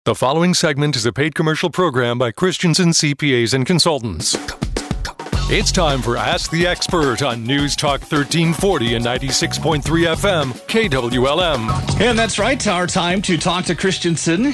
The following segment is a paid commercial program by Christensen CPAs and Consultants. It's time for Ask the Expert on News Talk 1340 and 96.3 FM, KWLM. And that's right, our time to talk to Christensen,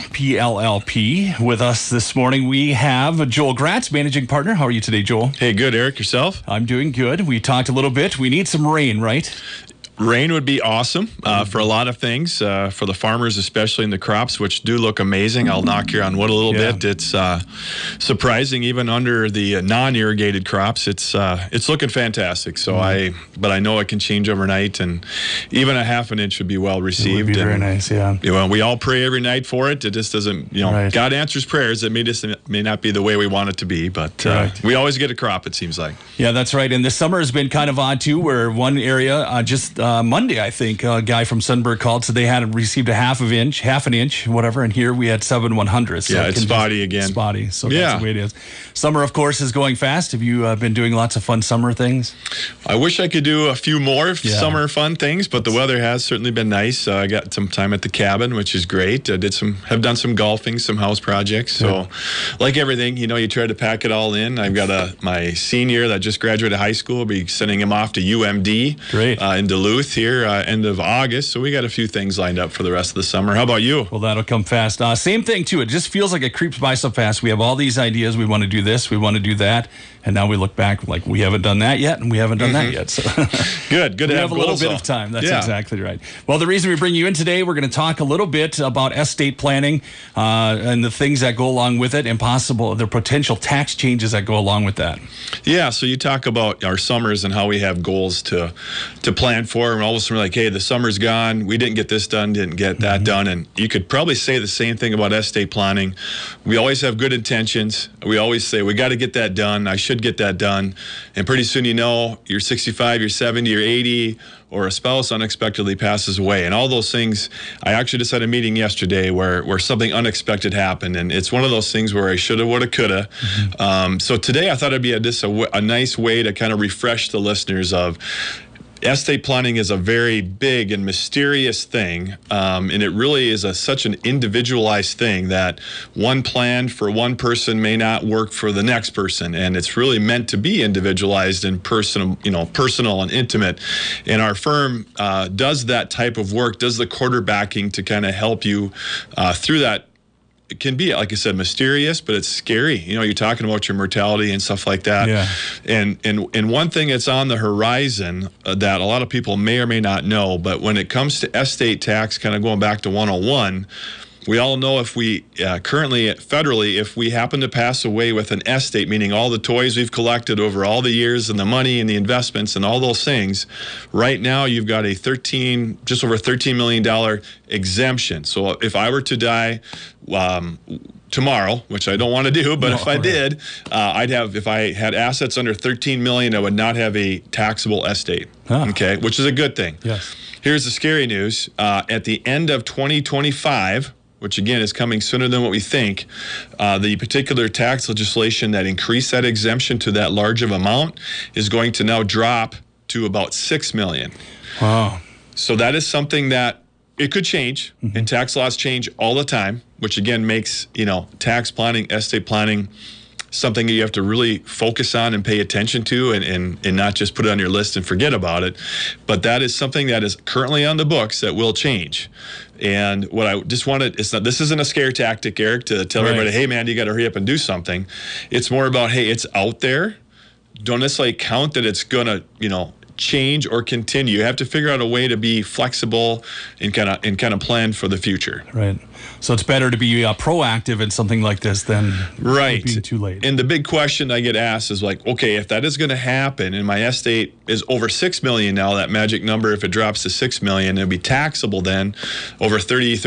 PLLP. With us this morning, we have Joel Gratz, Managing Partner. How are you today, Joel? Hey, good, Eric. Yourself? I'm doing good. We talked a little bit. We need some rain, right? Rain would be awesome for a lot of things, for the farmers, especially in the crops, which do look amazing. I'll knock you on wood a little bit. It's surprising, even under the non-irrigated crops. It's looking fantastic. So I know it can change overnight, and even a half an inch would be well received. It would be very nice, yeah. You know, we all pray every night for it. It just doesn't, right. God answers prayers. It may not be the way we want it to be, but we always get a crop, it seems like. Yeah, that's right. And the summer has been kind of odd, too, where one area Monday, I think, a guy from Sunberg called, so they had received a half an inch, whatever, and here we had 7/100. So yeah, it's spotty again. Spotty, so that's the way it is. Summer, of course, is going fast. Have you been doing lots of fun summer things? I wish I could do a few more summer fun things, but the weather has certainly been nice. I got some time at the cabin, which is great. I have done some golfing, some house projects. So, like everything, you try to pack it all in. I've got my senior that just graduated high school. I'll be sending him off to UMD in Duluth here end of August, so we got a few things lined up for the rest of the summer. How about you? Well, that'll come fast. Same thing too. It just feels like it creeps by so fast. We have all these ideas. We want to do this, we want to do that, and now we look back like we haven't done that yet, and we haven't done that yet. So good we have a little bit of time. That's exactly right. Well, the reason we bring you in today, we're going to talk a little bit about estate planning and the things that go along with it, and the potential tax changes that go along with that. Yeah. So you talk about our summers and how we have goals to plan for, and all of a sudden we're like, hey, the summer's gone. We didn't get this done, didn't get that done. And you could probably say the same thing about estate planning. We always have good intentions. We always say, we got to get that done. I should get that done. And pretty soon, you're 65, you're 70, you're 80, or a spouse unexpectedly passes away. And all those things, I actually just had a meeting yesterday where something unexpected happened. And it's one of those things where I shoulda, woulda, coulda. So today I thought it'd be a nice way to kind of refresh the listeners of estate planning is a very big and mysterious thing, and it really is such an individualized thing that one plan for one person may not work for the next person, and it's really meant to be individualized and personal and intimate. And our firm does that type of work, does the quarterbacking to kind of help you through that. It can be, like I said, mysterious, but it's scary. You're talking about your mortality and stuff like that. Yeah. And one thing that's on the horizon that a lot of people may or may not know, but when it comes to estate tax, kind of going back to 101, we all know if we currently federally, if we happen to pass away with an estate, meaning all the toys we've collected over all the years and the money and the investments and all those things, right now you've got a just over $13 million exemption. So if I were to die tomorrow, which I don't want to do, but if I did, if I had assets under $13 million, I would not have a taxable estate. Okay, which is a good thing. Yes. Here's the scary news. At the end of 2025, which again is coming sooner than what we think, the particular tax legislation that increased that exemption to that large of amount is going to now drop to about $6 million. Wow. So that is something that it could change, and tax laws change all the time, which again makes, tax planning, estate planning, something that you have to really focus on and pay attention to, and not just put it on your list and forget about it. But that is something that is currently on the books that will change. And what I just wanted, this isn't a scare tactic, Eric, to tell everybody, hey man, you got to hurry up and do something. It's more about, hey, it's out there. Don't necessarily count that it's going to, change or continue. You have to figure out a way to be flexible and kind of plan for the future. Right. So it's better to be proactive in something like this than being too late. And the big question I get asked is like, okay, if that is going to happen and my estate is over $6 million now, that magic number, if it drops to $6 million, it'll be taxable then over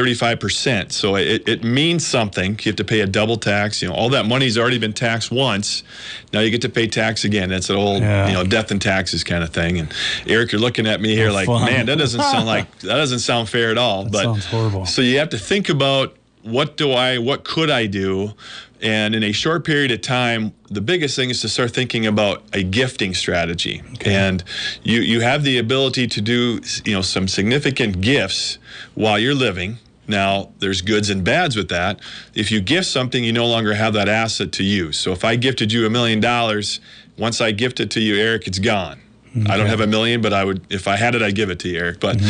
35%. So it means something. You have to pay a double tax. All that money's already been taxed once. Now you get to pay tax again. That's an old, death and taxes kind of thing. And Eric, you're looking at me here like, man, that doesn't sound fair at all. That sounds horrible. So you have to think about what could I do? And in a short period of time, the biggest thing is to start thinking about a gifting strategy. Okay. And you have the ability to do some significant gifts while you're living. Now, there's goods and bads with that. If you gift something, you no longer have that asset to use. So if I gifted you $1 million, once I gift it to you, Eric, it's gone. Okay. I don't have $1 million, but I would, if I had it, I'd give it to you, Eric. But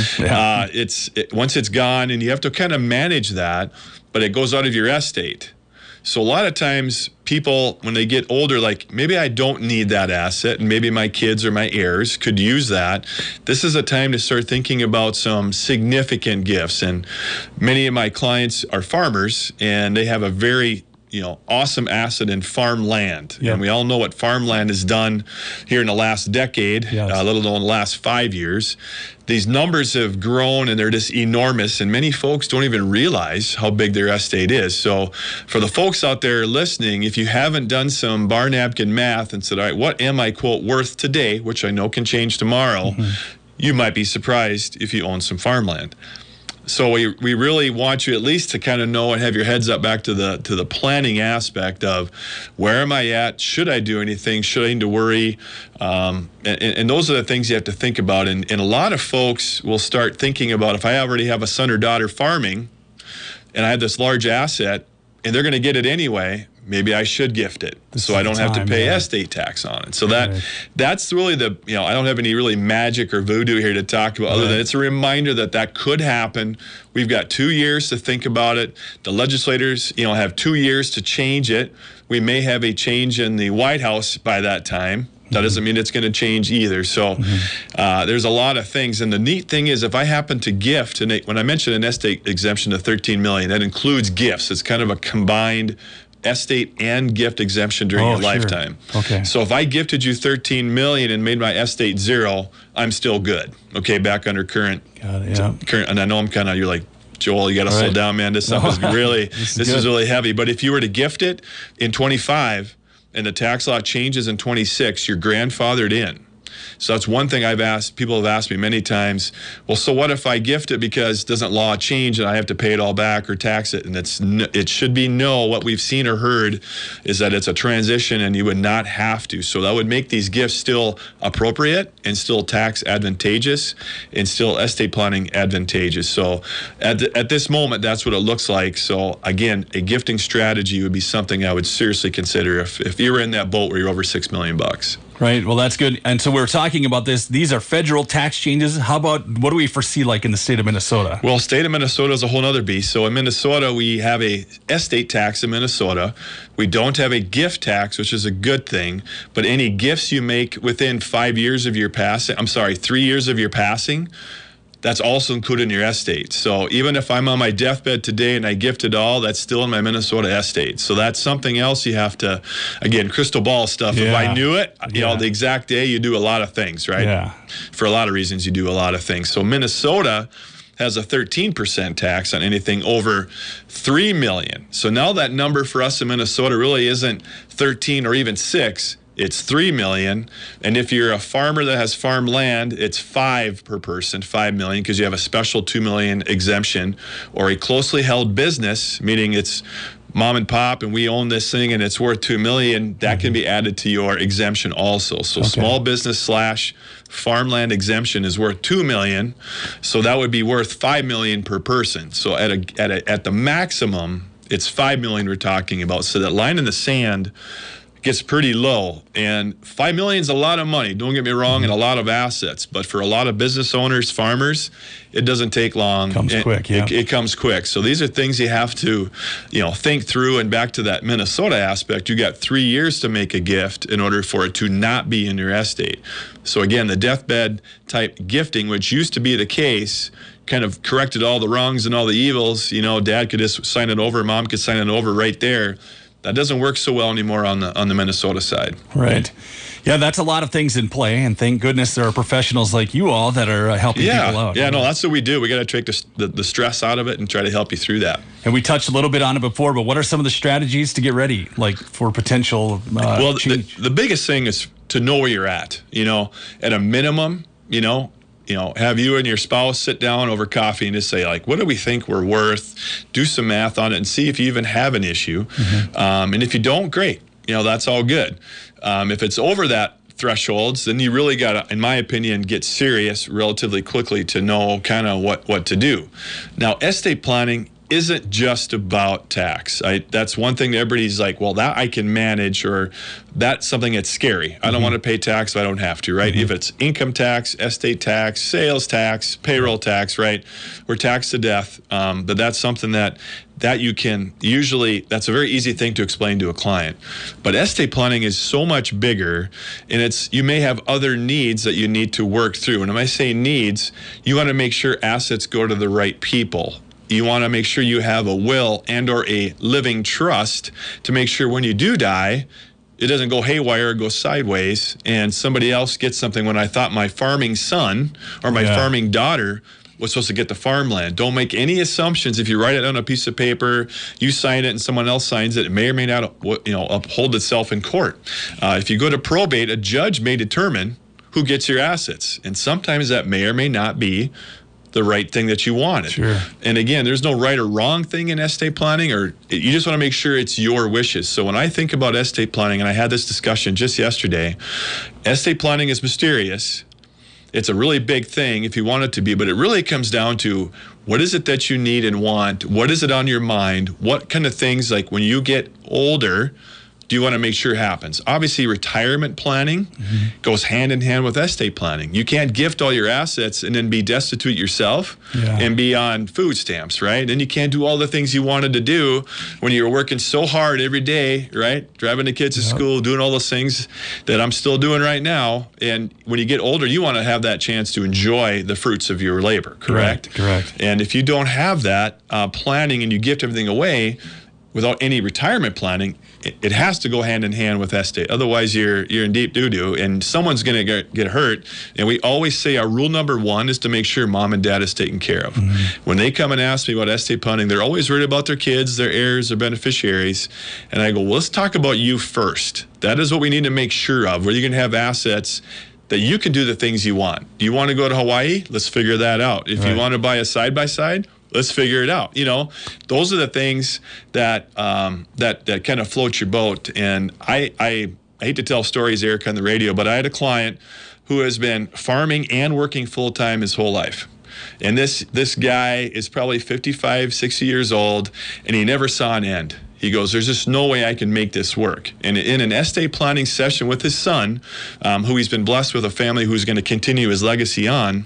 once it's gone, and you have to kind of manage that, but it goes out of your estate. So a lot of times people, when they get older, like maybe I don't need that asset and maybe my kids or my heirs could use that. This is a time to start thinking about some significant gifts. And many of my clients are farmers, and they have a very awesome asset in farmland. Yep. And we all know what farmland has done here in the last decade, let alone the last 5 years. These numbers have grown, and they're just enormous, and many folks don't even realize how big their estate is. So for the folks out there listening, if you haven't done some bar napkin math and said, all right, what am I, quote, worth today, which I know can change tomorrow, you might be surprised if you own some farmland. So we really want you at least to kind of know and have your heads up back to the planning aspect of where am I at? Should I do anything? Should I need to worry? And those are the things you have to think about. And a lot of folks will start thinking about, if I already have a son or daughter farming and I have this large asset and they're going to get it anyway, maybe I should gift it so I don't have to pay estate tax on it. So that's really I don't have any really magic or voodoo here to talk about, other than it's a reminder that could happen. We've got 2 years to think about it. The legislators, have 2 years to change it. We may have a change in the White House by that time. That doesn't mean it's going to change either. So there's a lot of things. And the neat thing is, if I happen to gift, and when I mentioned an estate exemption of $13 million, that includes gifts. It's kind of a combined estate and gift exemption during your lifetime. Okay. So if I gifted you $13 million and made my estate zero, I'm still good. Okay, back under current. Got it, yeah. Current, and I know you're like, Joel, you got to slow down, man. This stuff is really, this is really heavy. But if you were to gift it in 25 and the tax law changes in 26, you're grandfathered in. So that's one thing people have asked me many times, well, so what if I gift it because doesn't law change and I have to pay it all back or tax it? And it should be what we've seen or heard is that it's a transition and you would not have to. So that would make these gifts still appropriate and still tax advantageous and still estate planning advantageous. So at this moment, that's what it looks like. So again, a gifting strategy would be something I would seriously consider if you were in that boat where you're over $6 million. Right. Well, that's good. And so we're talking about this. These are federal tax changes. How about, what do we foresee like in the state of Minnesota? Well, state of Minnesota is a whole other beast. So in Minnesota, we have a estate tax in Minnesota. We don't have a gift tax, which is a good thing. But any gifts you make within 5 years of your passing, 3 years of your passing, that's also included in your estate. So even if I'm on my deathbed today and I gift it all, that's still in my Minnesota estate. So that's something else you have to, again, crystal ball stuff. Yeah. If I knew it, the exact day, you do a lot of things, right? Yeah. For a lot of reasons, you do a lot of things. So Minnesota has a 13% tax on anything over $3 million. So now that number for us in Minnesota really isn't 13 or even 6. It's $3 million, and if you're a farmer that has farmland, it's 5 per person, $5 million, because you have a special $2 million exemption, or a closely held business, meaning it's mom and pop, and we own this thing, and it's worth $2 million. That can be added to your exemption also. So small business / farmland exemption is worth $2 million, so that would be worth $5 million per person. So at the maximum, it's $5 million we're talking about. So that line in the sand gets pretty low, and $5 million is a lot of money, don't get me wrong, and a lot of assets, but for a lot of business owners, farmers, it doesn't take long. It comes quick, yeah. It comes quick. So these are things you have to, think through. And back to that Minnesota aspect, you got 3 years to make a gift in order for it to not be in your estate. So again, the deathbed type gifting, which used to be the case, kind of corrected all the wrongs and all the evils. Dad could just sign it over, mom could sign it over right there. That doesn't work so well anymore on the Minnesota side. Right. Yeah, that's a lot of things in play, and thank goodness there are professionals like you all that are helping people out. Yeah, no, that's what we do. We got to take the stress out of it and try to help you through that. And we touched a little bit on it before, but what are some of the strategies to get ready, like for potential change? The biggest thing is to know where you're at. At a minimum, have you and your spouse sit down over coffee and just say, like, what do we think we're worth? Do some math on it and see if you even have an issue. And if you don't, great. That's all good. If it's over that thresholds, then you really got to, in my opinion, get serious relatively quickly to know kind of what to do. Now, estate planning isn't just about tax. That's one thing that everybody's like, well, that I can manage, or that's something that's scary. I don't want to pay tax if I don't have to, right? If it's income tax, estate tax, sales tax, payroll tax, right? We're taxed to death. But that's something that you can usually, that's a very easy thing to explain to a client. But estate planning is so much bigger, and you may have other needs that you need to work through. And when I say needs, you want to make sure assets go to the right people. You want to make sure you have a will and or a living trust to make sure when you do die, it doesn't go haywire or go sideways and somebody else gets something when I thought my farming son or my farming daughter was supposed to get the farmland. Don't make any assumptions. If you write it on a piece of paper, you sign it and someone else signs it, it may or may not uphold itself in court. If you go to probate, a judge may determine who gets your assets. And sometimes that may or may not be the right thing that you wanted. Sure. And again, there's no right or wrong thing in estate planning, or you just want to make sure it's your wishes. So when I think about estate planning, and I had this discussion just yesterday, estate planning is mysterious. It's a really big thing if you want it to be, but it really comes down to what is it that you need and want? What is it on your mind? What kind of things, like when you get older, do you want to make sure happens? Obviously, retirement planning goes hand in hand with estate planning. You can't gift all your assets and then be destitute yourself and be on food stamps, right? And you can't do all the things you wanted to do when you were working so hard every day, right? Driving the kids to school, doing all those things that I'm still doing right now. And when you get older, you want to have that chance to enjoy the fruits of your labor, correct? Correct. And if you don't have that planning and you gift everything away without any retirement planning, it has to go hand in hand with estate. Otherwise, you're in deep doo-doo, and someone's going to get hurt. And we always say our rule number one is to make sure mom and dad is taken care of. When they come and ask me about estate planning, they're always worried about their kids, their heirs, their beneficiaries. And I go, well, let's talk about you first. That is what we need to make sure of, where you're going to have assets that you can do the things you want. Do you want to go to Hawaii? Let's figure that out. If you want to buy a side-by-side, let's figure it out. Those are the things that that kind of float your boat. And I hate to tell stories, Eric, on the radio, but I had a client who has been farming and working full-time his whole life. And this guy is probably 55, 60 years old, and he never saw an end. He goes, there's just no way I can make this work. And in an estate planning session with his son, who he's been blessed with a family who's going to continue his legacy on,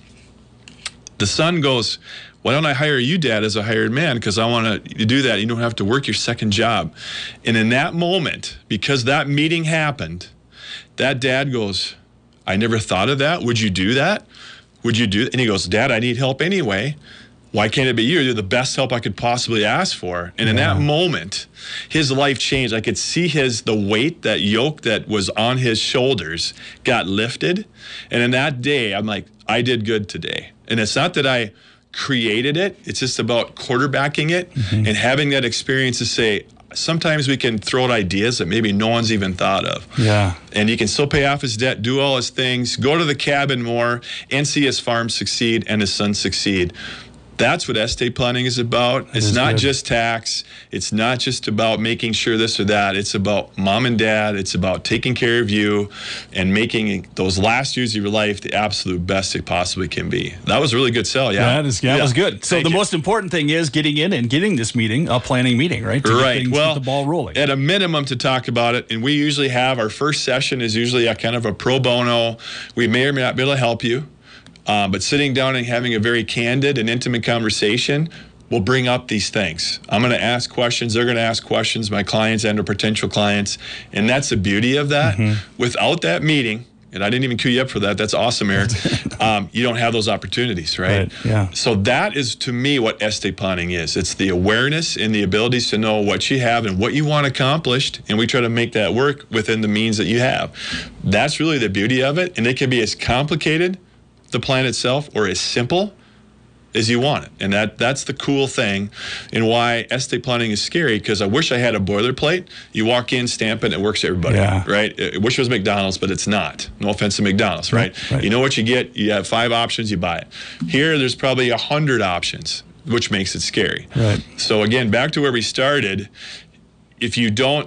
the son goes, why don't I hire you, Dad, as a hired man? Because I want to do that. You don't have to work your second job. And in that moment, because that meeting happened, that dad goes, I never thought of that. Would you do that? Would you do that? And he goes, Dad, I need help anyway. Why can't it be you? You're the best help I could possibly ask for. And in that moment, his life changed. I could see the weight, that yoke that was on his shoulders got lifted. And in that day, I'm like, I did good today. And it's not that I created it. It's just about quarterbacking it and having that experience to say, sometimes we can throw out ideas that maybe no one's even thought of. Yeah. And he can still pay off his debt, do all his things, go to the cabin more, and see his farm succeed and his son succeed. That's what estate planning is about. It's not just tax. It's not just about making sure this or that. It's about mom and dad. It's about taking care of you and making those last years of your life the absolute best it possibly can be. That was a really good sell, That was good. So the most important thing is getting in and getting this meeting, a planning meeting, right? To get the ball rolling. At a minimum to talk about it, and we usually have our first session is usually a kind of a pro bono. We may or may not be able to help you. But sitting down and having a very candid and intimate conversation will bring up these things. I'm going to ask questions. They're going to ask questions, my clients and or potential clients. And that's the beauty of that. Without that meeting, and I didn't even cue you up for that. That's awesome, Eric. You don't have those opportunities, right? Yeah. So that is, to me, what estate planning is. It's the awareness and the abilities to know what you have and what you want accomplished, and we try to make that work within the means that you have. That's really the beauty of it, and it can be as complicated, the plan itself, or as simple as you want it. And that's the cool thing and why estate planning is scary, because I wish I had a boilerplate. You walk in, stamp it, and it works for everybody, right? I wish it was McDonald's, but it's not. No offense to McDonald's, right? You know what you get. You have 5 options, you buy it. Here, there's probably 100 options, which makes it scary. Right. So again, back to where we started, if you don't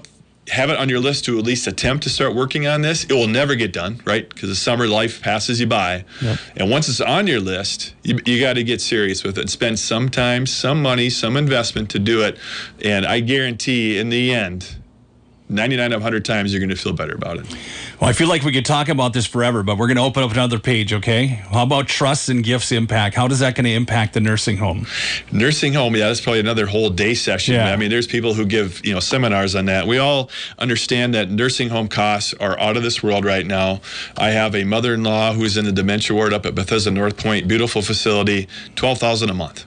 have it on your list to at least attempt to start working on this. It will never get done, right? Because the summer life passes you by. Yep. And once it's on your list, you got to get serious with it. Spend some time, some money, some investment to do it. And I guarantee in the end, 99 out of 100 times, you're going to feel better about it. Well, I feel like we could talk about this forever, but we're going to open up another page, okay? How about trusts and gifts impact? How is that going to impact the nursing home? Nursing home, yeah, that's probably another whole day session. Yeah. I mean, there's people who give, seminars on that. We all understand that nursing home costs are out of this world right now. I have a mother-in-law who's in the dementia ward up at Bethesda North Point, beautiful facility, $12,000 a month.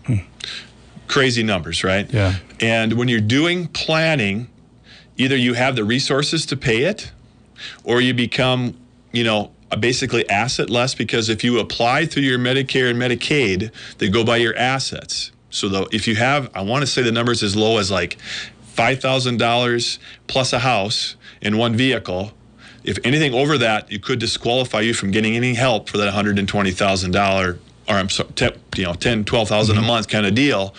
Crazy numbers, right? Yeah. And when you're doing planning, either you have the resources to pay it, or you become, basically assetless, because if you apply through your Medicare and Medicaid, they go by your assets. So if you have, I want to say the numbers as low as like $5,000 plus a house in one vehicle, if anything over that, it could disqualify you from getting any help for that $120,000, or I'm sorry, $10,000, $12,000 a month kind of deal.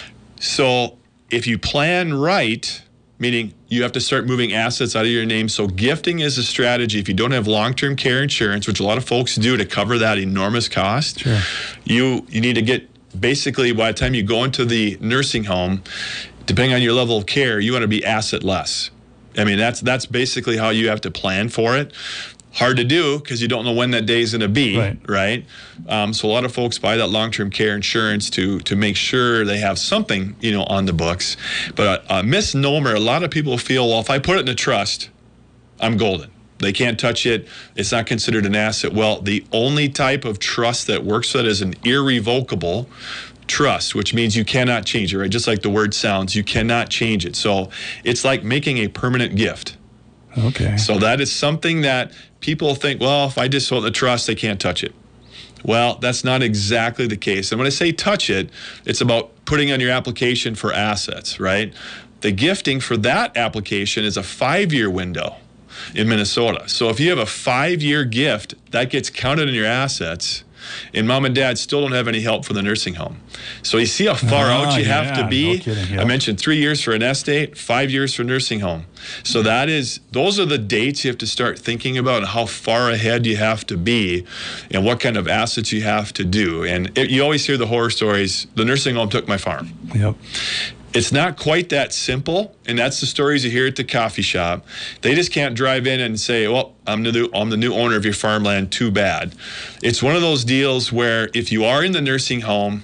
So if you plan right, meaning you have to start moving assets out of your name. So gifting is a strategy. If you don't have long-term care insurance, which a lot of folks do to cover that enormous cost, sure, you need to get, basically, by the time you go into the nursing home, depending on your level of care, you want to be asset-less. I mean, that's basically how you have to plan for it. Hard to do because you don't know when that day is going to be, right? So a lot of folks buy that long-term care insurance to make sure they have something, on the books. But a misnomer, a lot of people feel, well, if I put it in a trust, I'm golden. They can't touch it. It's not considered an asset. Well, the only type of trust that works for that is an irrevocable trust, which means you cannot change it, right? Just like the word sounds, you cannot change it. So it's like making a permanent gift. Okay. So that is something that people think, well, if I just hold the trust, they can't touch it. Well, that's not exactly the case. And when I say touch it, it's about putting on your application for assets, right? The gifting for that application is a 5-year window in Minnesota. So if you have a 5-year gift, that gets counted in your assets, and mom and dad still don't have any help for the nursing home. So you see how far out you have to be. No kidding, I mentioned 3 years for an estate, 5 years for nursing home. So those are the dates you have to start thinking about, and how far ahead you have to be and what kind of assets you have to do. And you always hear the horror stories, the nursing home took my farm. Yep. It's not quite that simple, and that's the stories you hear at the coffee shop. They just can't drive in and say, well, I'm the new owner of your farmland, too bad. It's one of those deals where if you are in the nursing home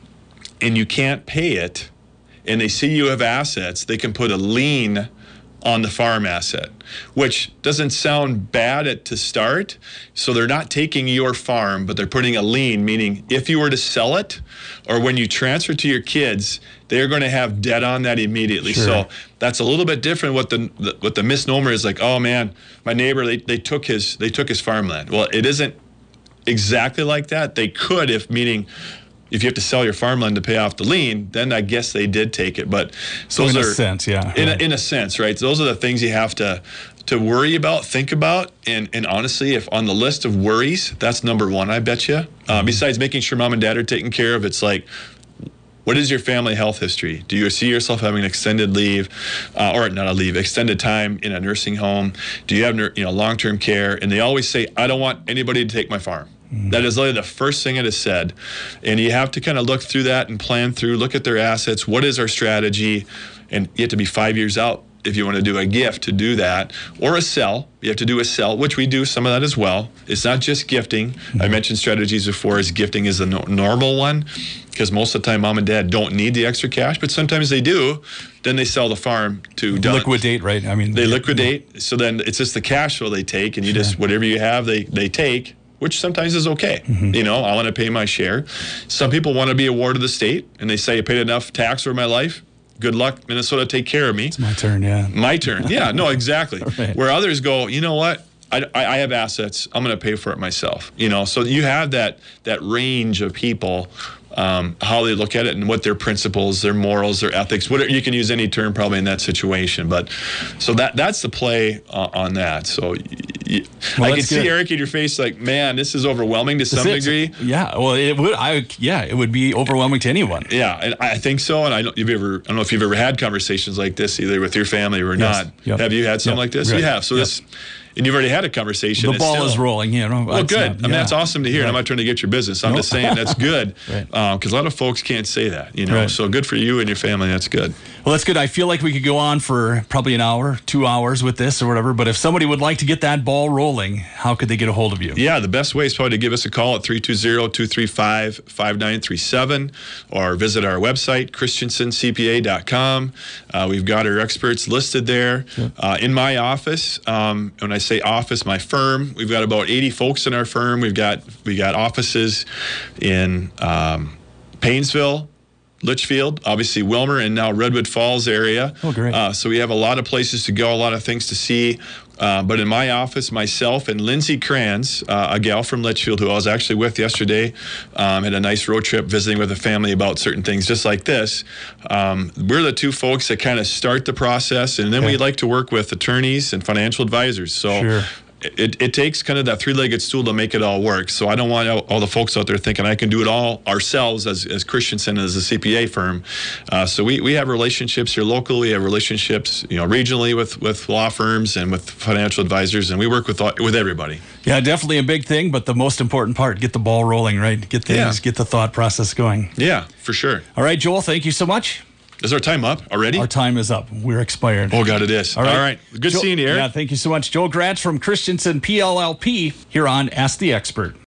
and you can't pay it, and they see you have assets, they can put a lien on the farm asset, which doesn't sound bad to start. So they're not taking your farm, but they're putting a lien, meaning if you were to sell it, or when you transfer to your kids, they're going to have debt on that immediately. Sure. So that's a little bit different. What the misnomer is, like, oh man, my neighbor, they took his farmland. Well, it isn't exactly like that. They could, meaning if you have to sell your farmland to pay off the lien, then I guess they did take it. But so in a sense, yeah. In a sense, right? Those are the things you have to worry about, think about, and honestly, if on the list of worries, that's number one, I bet you. Besides making sure mom and dad are taken care of, it's like, what is your family health history? Do you see yourself having extended leave, or not a leave, extended time in a nursing home? Do you have long-term care? And they always say, I don't want anybody to take my farm. That is literally the first thing it is said. And you have to kind of look through that and plan through, look at their assets. What is our strategy? And you have to be 5 years out if you want to do a gift to do that, or a sell. You have to do a sell, which we do some of that as well. It's not just gifting. I mentioned strategies before, as gifting is the normal one, because most of the time mom and dad don't need the extra cash, but sometimes they do. Then they sell the farm to liquidate, right? I mean, they liquidate. So then it's just the cash flow they take, and you just, whatever you have, they take, which sometimes is okay. I want to pay my share. Some people want to be a ward of the state, and they say, I paid enough tax over my life. Good luck, Minnesota, take care of me. It's my turn, yeah. My turn, yeah, no, exactly. Right. Where others go, you know what? I have assets. I'm going to pay for it myself. So you have that range of people, how they look at it and what their principles, their morals, their ethics. Whatever, you can use any term probably in that situation. But so that's the play on that. So I can see, Eric, in your face, like, man, this is overwhelming to some degree. Yeah, well, it would. It would be overwhelming to anyone. Yeah, and I think so. And I don't know if you've ever had conversations like this, either with your family or not. Yep. Have you had something like this? Right. You have. So this. And you've already had a conversation. The ball is rolling. Well, good. I mean, that's awesome to hear. And I'm not trying to get your business. I'm just saying that's good. Because a lot of folks can't say that, So good for you and your family. That's good. Well, that's good. I feel like we could go on for probably an hour, 2 hours with this or whatever. But if somebody would like to get that ball rolling, how could they get a hold of you? Yeah, the best way is probably to give us a call at 320-235-5937 or visit our website, christensencpa.com. We've got our experts listed there. In my office, when I say office, my firm, we've got about 80 folks in our firm. We got offices in Painesville, Litchfield, obviously Wilmer, and now Redwood Falls area. Oh, great. So we have a lot of places to go, a lot of things to see. But in my office, myself and Lindsay Kranz, a gal from Litchfield who I was actually with yesterday, had a nice road trip visiting with a family about certain things just like this. We're the two folks that kind of start the process, and then we like to work with attorneys and financial advisors. So it takes kind of that three-legged stool to make it all work. So I don't want all the folks out there thinking I can do it all ourselves as Christensen, as a CPA firm. So we have relationships here locally. We have relationships, regionally with law firms and with financial advisors, and we work with everybody. Yeah, definitely a big thing, but the most important part, get the ball rolling, right? Get the thought process going. Yeah, for sure. All right, Joel, thank you so much. Is our time up already? Our time is up. We're expired. Oh, God, it is. All right. Good seeing you, Eric. Yeah, thank you so much. Joel Gratz from Christensen PLLP here on Ask the Expert.